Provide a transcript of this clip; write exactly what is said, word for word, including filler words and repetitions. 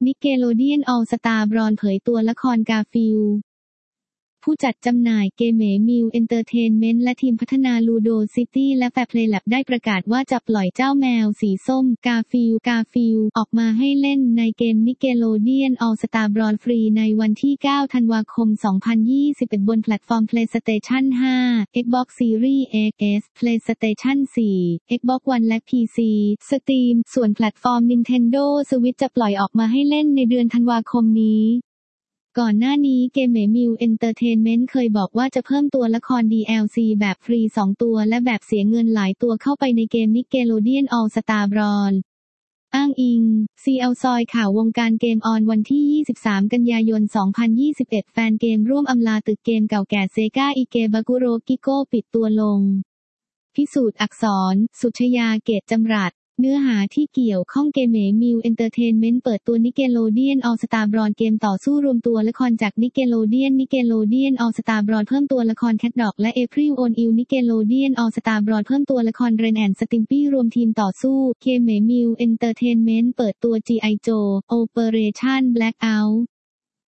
นิกเกโลเดียนออลสตาร์บรอนเผยตัวละครกาฟิลผู้จัดจำหน่ายเกมเมมิวเอนเตอร์เทนเมนต์และทีมพัฒนาลูโดซิตี้และแฟร์เพลย์แลบได้ประกาศว่าจะปล่อยเจ้าแมวสีส้มกาฟิลกาฟิลออกมาให้เล่นในเกมนิกเกโลเดียนออลสตาร์บรอนฟรีในวันที่เก้าธันวาคมสองพันยี่สิบเอ็ดบนแพลตฟอร์ม PlayStation ห้า Xbox Series X PlayStation สี่ Xbox One และ พี ซี Steam ส่วนแพลตฟอร์ม Nintendo Switch จะปล่อยออกมาให้เล่นในเดือนธันวาคมนี้ก่อนหน้านี้เกมเมมิวเอนเตอร์เทนเมนต์เคยบอกว่าจะเพิ่มตัวละคร ดี แอล ซี แบบฟรีสองตัวและแบบเสียเงินหลายตัวเข้าไปในเกมนิกเกโลเดียนออลสตาร์บรอนอ้างอิง ซี แอล ซอยข่าววงการเกมออนวันที่ยี่สิบสามกันยายนสองพันยี่สิบเอ็ดแฟนเกมร่วมอำลาตึกเกมเก่าแก่เซกาอิเกบากุโรกิโกปิดตัวลงพิสูจน์อักษรสุชยาเกตจำรัดเนื้อหาที่เกี่ยวข้องเกมเมมิวเอนเตอร์เทนเมนต์เปิดตัวนิกเกโลเดียนออลสตาร์บรอนเกมต่อสู้รวมตัวละครจากนิกเกโลเดียนนิกเกโลเดียนออลสตาร์บรอนเพิ่มตัวละครแคทด็อกและเอพริลโอนอิลนิกเกโลเดียนออลสตาร์บรอนเพิ่มตัวละครเรนแอนด์สติมปี้รวมทีมต่อสู้เกมเมมิวเอนเตอร์เทนเมนต์เปิดตัว จี ไอ Joe Operation Blackout